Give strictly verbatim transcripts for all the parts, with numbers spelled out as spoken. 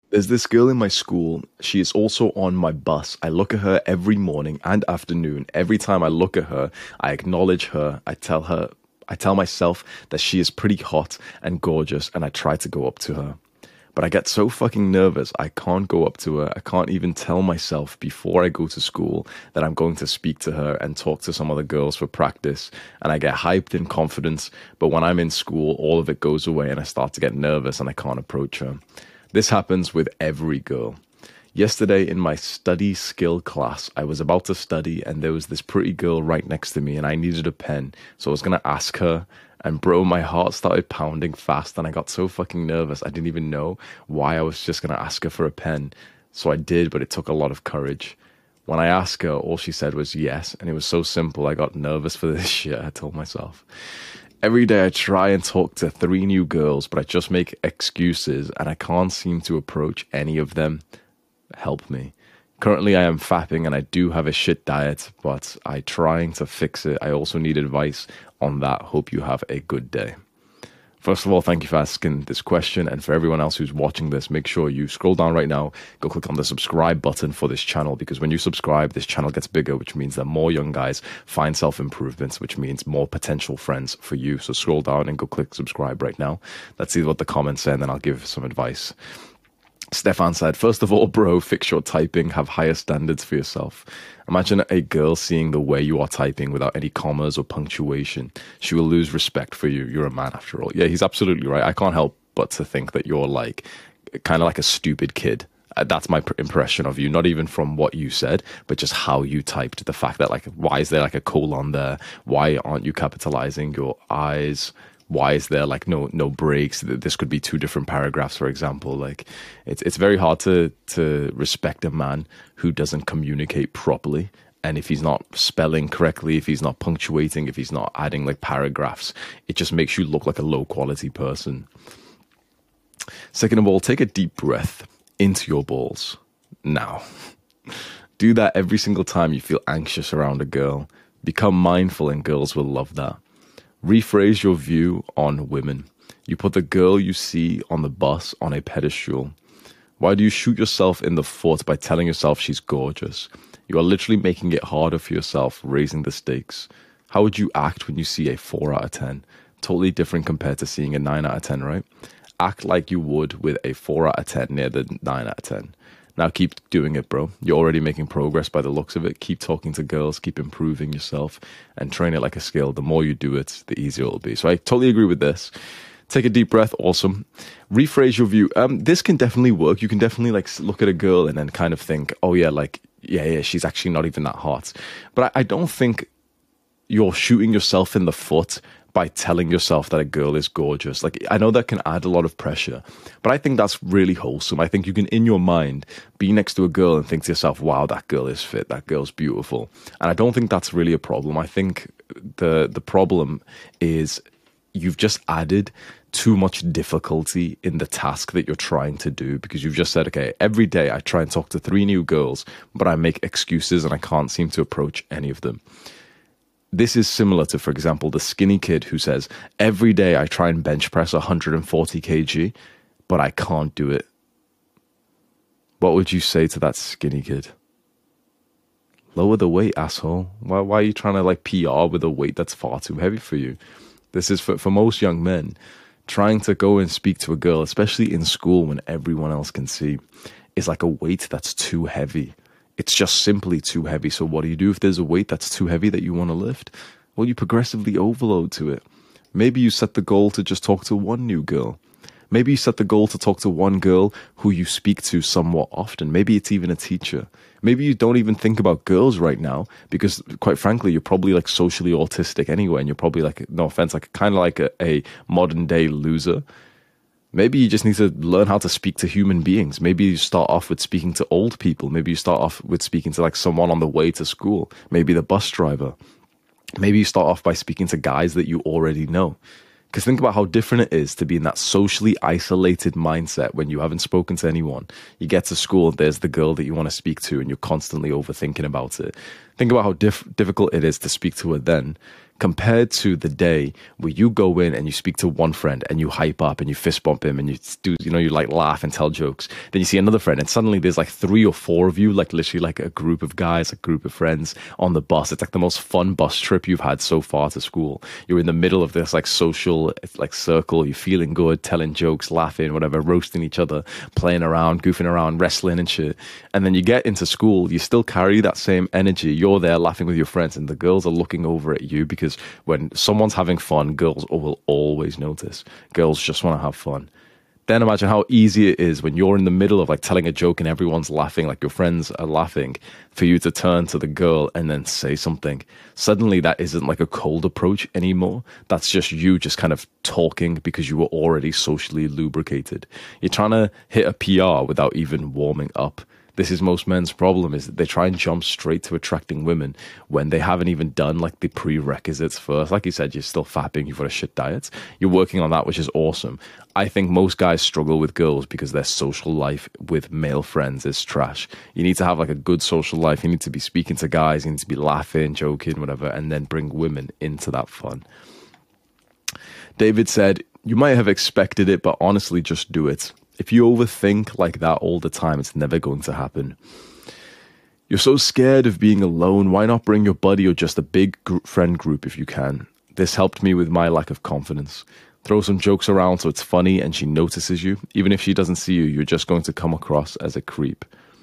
There's this girl in my school. She is also on my bus. I look at her every morning and afternoon. Every time I look at her, I acknowledge her. I tell her, I tell myself that she is pretty hot and gorgeous, and I try to go up to her. But I get so fucking nervous, I can't go up to her. I can't even tell myself before I go to school that I'm going to speak to her and talk to some other girls for practice. And I get hyped in confidence, but when I'm in school, all of it goes away and I start to get nervous and I can't approach her. This happens with every girl. Yesterday in my study skill class, I was about to study and there was this pretty girl right next to me and I needed a pen. So I was going to ask her, and bro, my heart started pounding fast and I got so fucking nervous. I didn't even know why I was just going to ask her for a pen. So I did, but it took a lot of courage. When I asked her, all she said was yes, and it was so simple. I got nervous for this shit, I told myself. Every day I try and talk to three new girls, but I just make excuses and I can't seem to approach any of them. Help me. Currently I am fapping and I do have a shit diet, but I'm trying to fix it. I also need advice on that. Hope you have a good day. First of all, thank you for asking this question, and for everyone else who's watching this, make sure you scroll down right now, go click on the subscribe button for this channel, because when you subscribe, this channel gets bigger, which means that more young guys find self-improvements, which means more potential friends for you. So scroll down and go click subscribe right now. Let's see what the comments say, and then I'll give some advice. Stefan said, first of all, bro, fix your typing, have higher standards for yourself. Imagine a girl seeing the way you are typing without any commas or punctuation. She will lose respect for you. You're a man after all. Yeah, he's absolutely right. I can't help but to think that you're like, kind of like a stupid kid. Uh, That's my pr- impression of you, not even from what you said, but just how you typed. The fact that, like, why is there like a colon there? Why aren't you capitalizing your eyes? Why is there like no no breaks? This could be two different paragraphs, for example. Like, it's it's very hard to to respect a man who doesn't communicate properly. And if he's not spelling correctly, if he's not punctuating, if he's not adding like paragraphs, it just makes you look like a low quality person. Second of all, take a deep breath into your balls now. Do that every single time you feel anxious around a girl. Become mindful, and girls will love that. Rephrase your view on women. You put the girl you see on the bus on a pedestal. Why do you shoot yourself in the foot by telling yourself she's gorgeous? You are literally making it harder for yourself, raising the stakes. How would you act when you see a four out of ten? Totally different compared to seeing a nine out of ten, right? Act like you would with a four out of ten near the nine out of ten. Now keep doing it, bro. You're already making progress by the looks of it. Keep talking to girls, keep improving yourself, and train it like a skill. The more you do it, the easier it'll be. So I totally agree with this. Take a deep breath. Awesome. Rephrase your view. Um, this can definitely work. You can definitely like look at a girl and then kind of think, oh yeah, like, yeah, yeah, she's actually not even that hot. But I, I don't think you're shooting yourself in the foot by telling yourself that a girl is gorgeous. Like, I know that can add a lot of pressure, but I think that's really wholesome. I think you can, in your mind, be next to a girl and think to yourself, wow, that girl is fit, that girl's beautiful. And I don't think that's really a problem. I think the the problem is you've just added too much difficulty in the task that you're trying to do, because you've just said, okay, every day I try and talk to three new girls, but I make excuses and I can't seem to approach any of them. This is similar to, for example, the skinny kid who says, every day I try and bench press one hundred forty kilograms, but I can't do it. What would you say to that skinny kid? Lower the weight, asshole. Why, why are you trying to like P R with a weight that's far too heavy for you? This is for, for most young men, trying to go and speak to a girl, especially in school when everyone else can see, is like a weight that's too heavy. It's just simply too heavy. So what do you do if there's a weight that's too heavy that you want to lift? Well, you progressively overload to it. Maybe you set the goal to just talk to one new girl. Maybe you set the goal to talk to one girl who you speak to somewhat often. Maybe it's even a teacher. Maybe you don't even think about girls right now because, quite frankly, you're probably like socially autistic anyway, and you're probably like, no offense, like kind of like a, a modern day loser. Maybe you just need to learn how to speak to human beings. Maybe you start off with speaking to old people. Maybe you start off with speaking to like someone on the way to school. Maybe the bus driver. Maybe you start off by speaking to guys that you already know. Because think about how different it is to be in that socially isolated mindset when you haven't spoken to anyone. You get to school, there's the girl that you want to speak to, and you're constantly overthinking about it. Think about how diff- difficult it is to speak to her then, compared to the day where you go in and you speak to one friend and you hype up and you fist bump him and you do, you know, you like laugh and tell jokes. Then you see another friend and suddenly there's like three or four of you, like literally like a group of guys, a group of friends on the bus. It's like the most fun bus trip you've had so far to school. You're in the middle of this like social like circle. You're feeling good, telling jokes, laughing, whatever, roasting each other, playing around, goofing around, wrestling and shit. And then you get into school, you still carry that same energy. You're there laughing with your friends and the girls are looking over at you because when someone's having fun, girls will always notice. Girls just want to have fun. Then imagine how easy it is when you're in the middle of like telling a joke and everyone's laughing, like your friends are laughing, for you to turn to the girl and then say something. Suddenly that isn't like a cold approach anymore. That's just you just kind of talking because you were already socially lubricated. You're trying to hit a P R without even warming up. This is most men's problem, is that they try and jump straight to attracting women when they haven't even done like the prerequisites first. Like you said, you're still fapping, you've got a shit diet. You're working on that, which is awesome. I think most guys struggle with girls because their social life with male friends is trash. You need to have like a good social life. You need to be speaking to guys. You need to be laughing, joking, whatever, and then bring women into that fun. David said, you might have expected it, but honestly, just do it. If you overthink like that all the time, it's never going to happen. You're so scared of being alone. Why not bring your buddy or just a big group, friend group if you can? This helped me with my lack of confidence. Throw some jokes around so it's funny and she notices you. Even if she doesn't see you, you're just going to come across as a creep.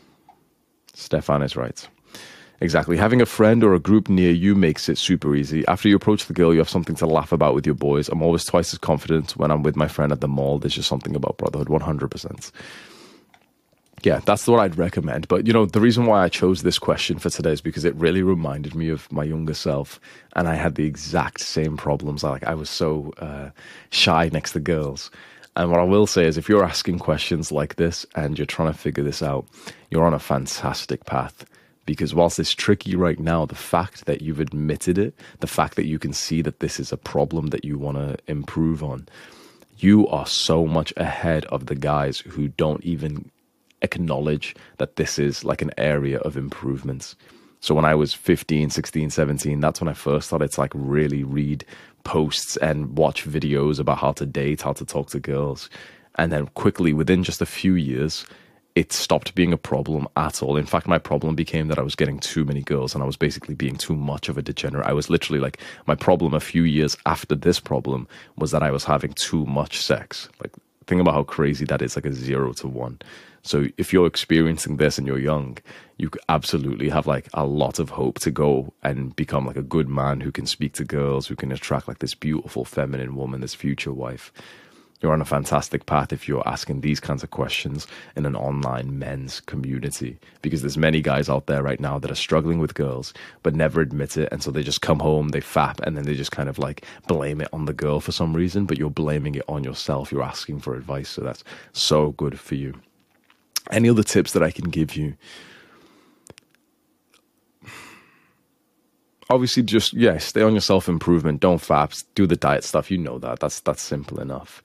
Stefan is right. Exactly. Having a friend or a group near you makes it super easy. After you approach the girl, you have something to laugh about with your boys. I'm always twice as confident when I'm with my friend at the mall. There's just something about brotherhood, one hundred percent. Yeah, that's what I'd recommend. But, you know, the reason why I chose this question for today is because it really reminded me of my younger self. And I had the exact same problems. Like, I was so uh, shy next to girls. And what I will say is if you're asking questions like this and you're trying to figure this out, you're on a fantastic path. Because whilst it's tricky right now, the fact that you've admitted it, the fact that you can see that this is a problem that you want to improve on, you are so much ahead of the guys who don't even acknowledge that this is like an area of improvements. So when I was fifteen, sixteen, seventeen, that's when I first started to like really read posts and watch videos about how to date, how to talk to girls. And then quickly, within just a few years, it stopped being a problem at all. In fact, my problem became that I was getting too many girls and I was basically being too much of a degenerate. I was literally like, my problem a few years after this problem was that I was having too much sex. Like, think about how crazy that is, like a zero to one. So if you're experiencing this and you're young, you absolutely have like a lot of hope to go and become like a good man who can speak to girls, who can attract like this beautiful feminine woman, this future wife. You're on a fantastic path if you're asking these kinds of questions in an online men's community, because there's many guys out there right now that are struggling with girls but never admit it, and so they just come home, they fap, and then they just kind of like blame it on the girl for some reason, but you're blaming it on yourself. You're asking for advice, so that's so good for you. Any other tips that I can give you? Obviously, just, yeah, stay on your self-improvement. Don't fap. Do the diet stuff. You know that. That's that's simple enough.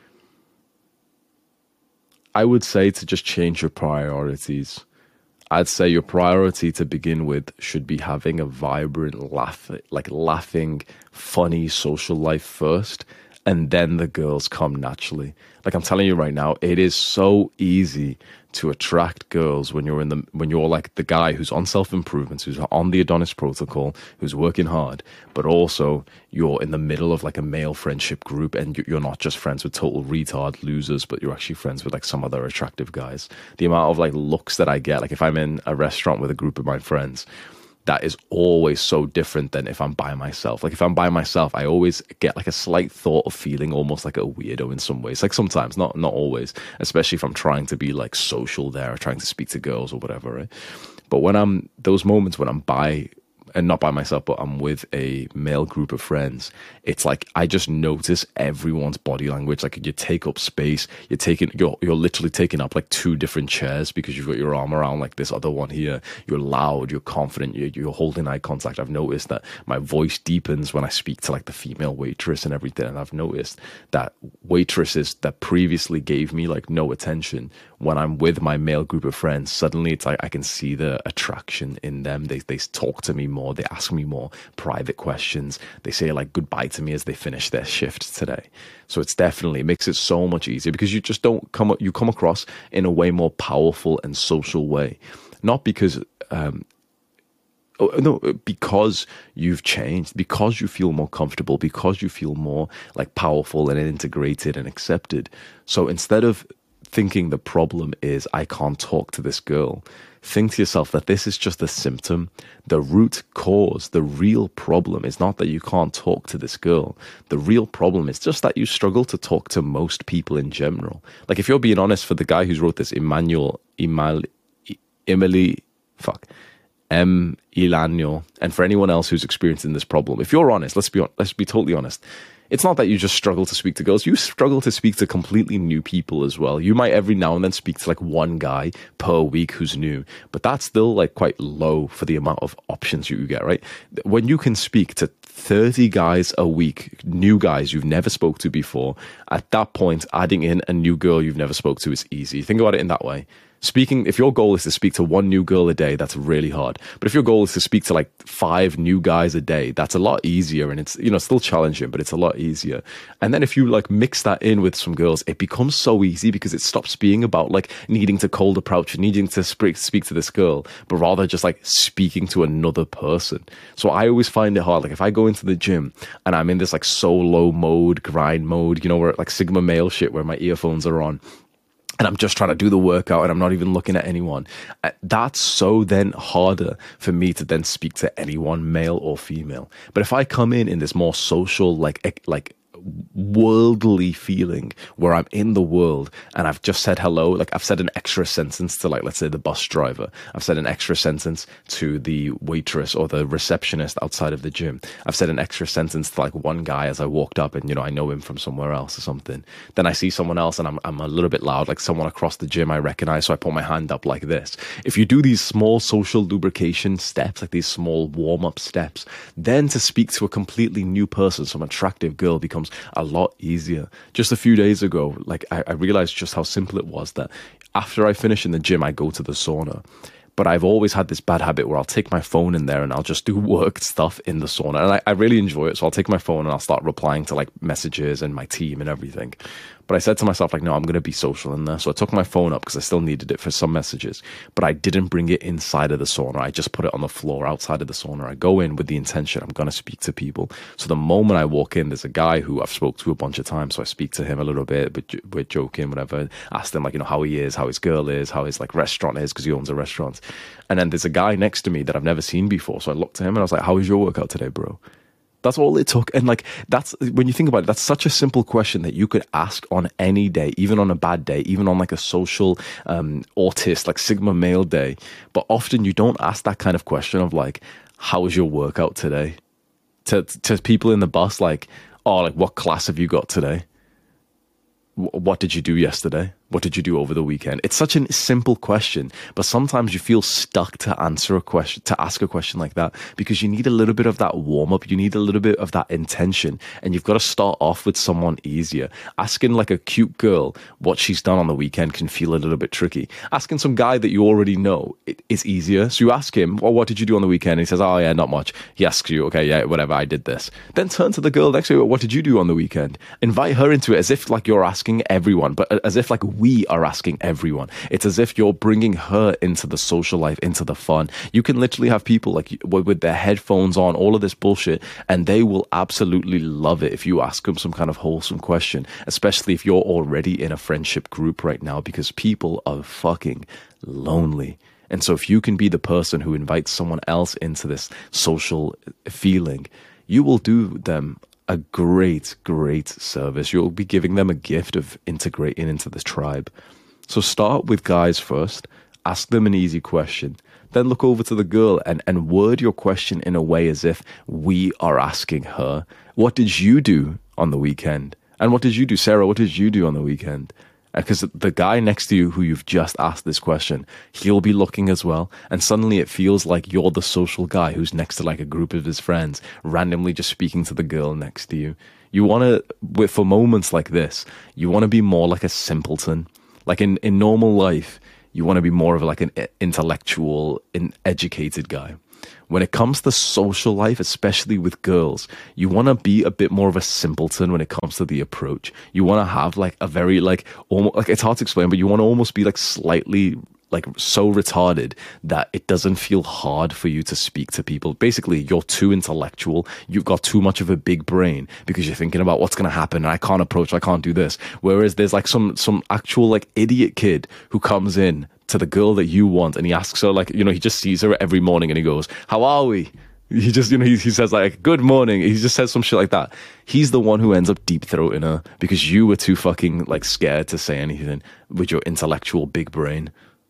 I would say to just change your priorities. I'd say your priority to begin with should be having a vibrant, laugh, like laughing, funny social life first, and then the girls come naturally. Like I'm telling you right now, it is so easy to attract girls when you're in the when you're like the guy who's on self-improvement, who's on the Adonis protocol, who's working hard, but also you're in the middle of like a male friendship group and you're not just friends with total retard losers, but you're actually friends with like some other attractive guys. The amount of like looks that I get, like if I'm in a restaurant with a group of my friends, that is always so different than if I'm by myself. Like if I'm by myself, I always get like a slight thought of feeling almost like a weirdo in some ways. Like sometimes, not not always, especially if I'm trying to be like social there, or trying to speak to girls or whatever, right? But when I'm, those moments when I'm by, and not by myself, but I'm with a male group of friends, it's like I just notice everyone's body language. Like you take up space, you're taking, you're you're literally taking up like two different chairs because you've got your arm around like this other one here. You're loud, you're confident, you're, you're holding eye contact. I've noticed that my voice deepens when I speak to like the female waitress and everything. And I've noticed that waitresses that previously gave me like no attention, when I'm with my male group of friends, suddenly it's like I can see the attraction in them. They they talk to me more. They ask me more private questions. They say like goodbye to me as they finish their shift today. So it's definitely, it makes it so much easier because you just don't come, you come across in a way more powerful and social way. Not because, um, oh, no, because you've changed, because you feel more comfortable, because you feel more like powerful and integrated and accepted. So instead of thinking the problem is I can't talk to this girl, think to yourself that this is just a symptom. The root cause, the real problem is not that you can't talk to this girl. The real problem is just that you struggle to talk to most people in general. Like if you're being honest, for the guy who's wrote this, Emmanuel, Emal, Emily, fuck, M. Ilanio, and for anyone else who's experiencing this problem, if you're honest, let's be let's be totally honest. It's not that you just struggle to speak to girls. You struggle to speak to completely new people as well. You might every now and then speak to like one guy per week who's new, but that's still like quite low for the amount of options you get, right? When you can speak to thirty guys a week, new guys you've never spoke to before, at that point, adding in a new girl you've never spoke to is easy. Think about it in that way. Speaking, if your goal is to speak to one new girl a day, that's really hard. But if your goal is to speak to like five new guys a day, that's a lot easier. And it's, you know, still challenging, but it's a lot easier. And then if you like mix that in with some girls, it becomes so easy because it stops being about like needing to cold approach and needing to speak, speak to this girl, but rather just like speaking to another person. So I always find it hard. Like if I go into the gym and I'm in this like solo mode, grind mode, you know, where like Sigma male shit, where my earphones are on, and I'm just trying to do the workout and I'm not even looking at anyone. That's so then harder for me to then speak to anyone, male or female. But if I come in in this more social, like, like, worldly feeling where I'm in the world and I've just said hello, like I've said an extra sentence to like, let's say the bus driver, I've said an extra sentence to the waitress or the receptionist outside of the gym, I've said an extra sentence to like one guy as I walked up and, you know, I know him from somewhere else or something. Then I see someone else and I'm, I'm a little bit loud, like someone across the gym I recognize, so I put my hand up like this. If you do these small social lubrication steps, like these small warm-up steps, then to speak to a completely new person, some attractive girl, becomes a lot easier. Just a few days ago, like I, I realized just how simple it was that after I finish in the gym, I go to the sauna. But I've always had this bad habit where I'll take my phone in there and I'll just do work stuff in the sauna. And I, I really enjoy it. So I'll take my phone and I'll start replying to like messages and my team and everything. But I said to myself, like, no, I'm going to be social in there. So I took my phone up because I still needed it for some messages. But I didn't bring it inside of the sauna. I just put it on the floor outside of the sauna. I go in with the intention I'm going to speak to people. So the moment I walk in, there's a guy who I've spoke to a bunch of times. So I speak to him a little bit, but we're joking, whatever. Asked him, like, you know, how he is, how his girl is, how his like restaurant is, because he owns a restaurant. And then there's a guy next to me that I've never seen before. So I looked at him and I was like, how was your workout today, bro? That's all it took. And like, that's, when you think about it, that's such a simple question that you could ask on any day, even on a bad day, even on like a social, um, autist, like Sigma male day. But often you don't ask that kind of question of like, how was your workout today? To, to people in the bus, like, oh, like what class have you got today? What did you do yesterday? What did you do over the weekend? It's such a simple question, but sometimes you feel stuck to answer a question, to ask a question like that, because you need a little bit of that warm up. You need a little bit of that intention, and you've got to start off with someone easier. Asking like a cute girl what she's done on the weekend can feel a little bit tricky. Asking some guy that you already know is easier. So you ask him, well, what did you do on the weekend? And he says, oh yeah, not much. He asks you, okay, yeah, whatever, I did this. Then turn to the girl next to you, what did you do on the weekend? Invite her into it as if like you're asking everyone, but as if like we are asking everyone. It's as if you're bringing her into the social life, into the fun. You can literally have people like with their headphones on, all of this bullshit, and they will absolutely love it if you ask them some kind of wholesome question, especially if you're already in a friendship group right now, because people are fucking lonely. And so if you can be the person who invites someone else into this social feeling, you will do them a great, great service. You'll be giving them a gift of integrating into this tribe. So start with guys first, ask them an easy question, then look over to the girl and, and word your question in a way as if we are asking her, what did you do on the weekend? And what did you do, Sarah? What did you do on the weekend? Because the guy next to you who you've just asked this question, he'll be looking as well. And suddenly it feels like you're the social guy who's next to like a group of his friends, randomly just speaking to the girl next to you. You want to, for moments like this, you want to be more like a simpleton. Like in, in normal life, you want to be more of like an intellectual, an educated guy. When it comes to social life, especially with girls, you want to be a bit more of a simpleton when it comes to the approach. You want to have like a very like, almost, like it's hard to explain, but you want to almost be like slightly like so retarded that it doesn't feel hard for you to speak to people. Basically, you're too intellectual. You've got too much of a big brain because you're thinking about what's going to happen. And I can't approach, I can't do this. Whereas there's like some, some actual like idiot kid who comes in to the girl that you want and he asks her like, you know, he just sees her every morning and he goes, how are we? He just, you know, he, he says like, good morning. He just says some shit like that. He's the one who ends up deep throating her because you were too fucking like scared to say anything with your intellectual big brain.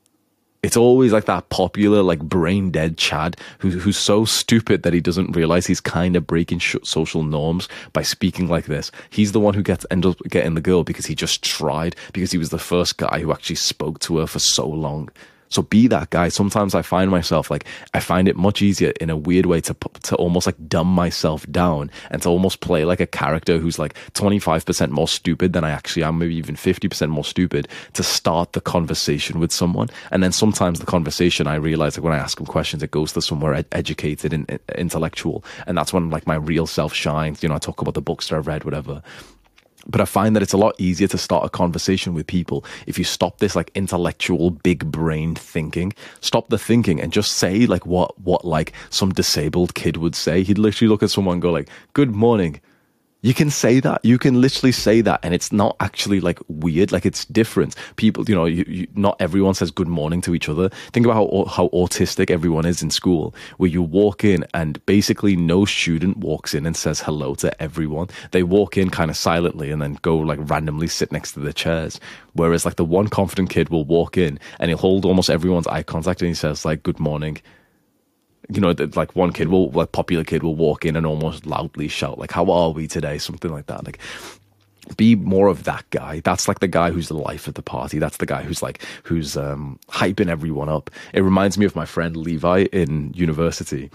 It's always like that popular, like brain dead Chad who, who's so stupid that he doesn't realize he's kind of breaking sh- social norms by speaking like this. He's the one who gets ends up getting the girl because he just tried, because he was the first guy who actually spoke to her for so long. So be that guy. Sometimes I find myself like, I find it much easier in a weird way to to almost like dumb myself down and to almost play like a character who's like twenty-five percent more stupid than I actually am, maybe even fifty percent more stupid, to start the conversation with someone. And then sometimes the conversation, I realize like when I ask them questions, it goes to somewhere ed- educated and uh, intellectual. And that's when like my real self shines. You know, I talk about the books that I've read, whatever. But I find that it's a lot easier to start a conversation with people if you stop this like intellectual big brain thinking. Stop the thinking and just say like what what like some disabled kid would say. He'd literally look at someone and go like, good morning. You can say that. You can literally say that, and it's not actually like weird. Like it's different. People, you know, you, you, not everyone says good morning to each other. Think about how how autistic everyone is in school, where you walk in and basically no student walks in and says hello to everyone. They walk in kind of silently and then go like randomly sit next to the chairs. Whereas like the one confident kid will walk in and he'll hold almost everyone's eye contact and he says like good morning. You know, like one kid will, like popular kid will walk in and almost loudly shout like, how are we today? Something like that. Like, be more of that guy. That's like the guy who's the life of the party. That's the guy who's like, who's um, hyping everyone up. It reminds me of my friend Levi in university.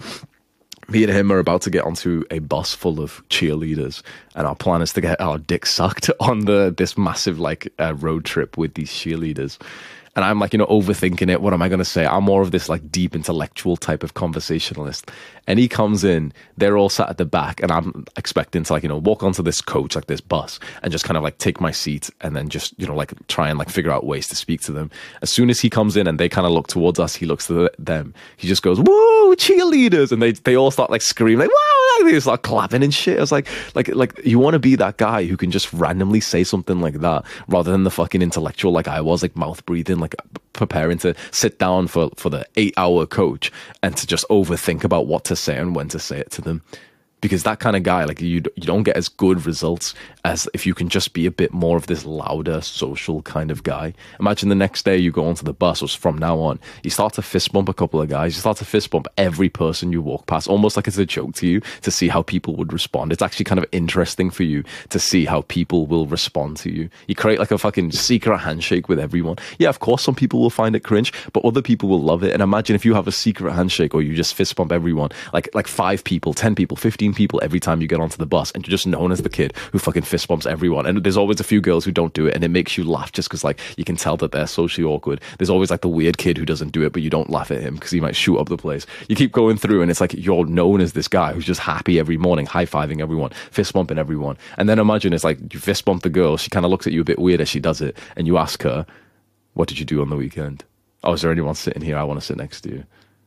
Me and him are about to get onto a bus full of cheerleaders, and our plan is to get our dick sucked on the this massive like uh, road trip with these cheerleaders. And I'm like, you know, overthinking it. What am I going to say? I'm more of this like deep intellectual type of conversationalist. And he comes in, they're all sat at the back, and I'm expecting to like, you know, walk onto this coach, like this bus, and just kind of like take my seat and then just, you know, like try and like figure out ways to speak to them. As soon as he comes in and they kind of look towards us, he looks to them. He just goes, whoa, cheerleaders. And they, they all start like screaming, like, whoa. They start clapping and shit. I was like, like, like, you want to be that guy who can just randomly say something like that, rather than the fucking intellectual like I was, like mouth breathing, like preparing to sit down for for the eight hour coach and to just overthink about what to say and when to say it to them. Because that kind of guy, like you, you don't get as good results as if you can just be a bit more of this louder, social kind of guy. Imagine the next day you go onto the bus, or from now on, you start to fist bump a couple of guys. You start to fist bump every person you walk past, almost like it's a joke to you, to see how people would respond. It's actually kind of interesting for you to see how people will respond to you. You create like a fucking secret handshake with everyone. Yeah, of course, some people will find it cringe, but other people will love it. And imagine if you have a secret handshake, or you just fist bump everyone, like like five people, ten people, fifteen people every time you get onto the bus, and you're just known as the kid who fucking fist bumps everyone. And there's always a few girls who don't do it, and it makes you laugh just because like you can tell that they're socially awkward. There's always like the weird kid who doesn't do it, but you don't laugh at him because he might shoot up the place. You keep going through, and it's like you're known as this guy who's just happy every morning, high-fiving everyone, fist bumping everyone. And then imagine it's like you fist bump the girl, she kind of looks at you a bit weird as she does it, and you ask her, what did you do on the weekend? Oh, is there anyone sitting here? I want to sit next to you.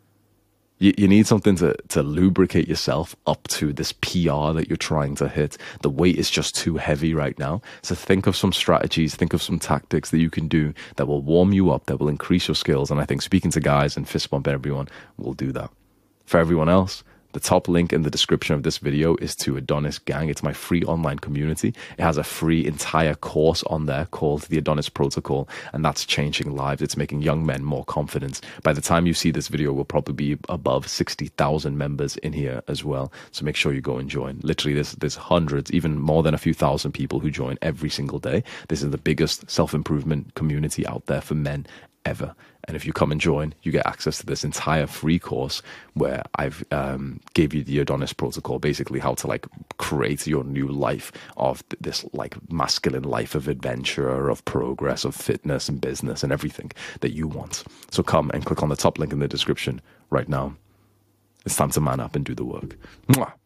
You, you need something to, to lubricate yourself up to this P R that you're trying to hit. The weight is just too heavy right now. So think of some strategies, think of some tactics that you can do that will warm you up, that will increase your skills. And I think speaking to guys and fist bump everyone will do that. For everyone else, the top link in the description of this video is to Adonis Gang. It's my free online community. It has a free entire course on there called the Adonis Protocol, and that's changing lives. It's making young men more confident. By the time you see this video, we'll probably be above sixty thousand members in here as well. So make sure you go and join. Literally, there's, there's hundreds, even more than a few thousand people who join every single day. This is the biggest self-improvement community out there for men ever. And if you come and join, you get access to this entire free course where I've um, gave you the Adonis protocol, basically how to like create your new life of this like masculine life of adventure, of progress, of fitness and business and everything that you want. So come and click on the top link in the description right now. It's time to man up and do the work. Mwah.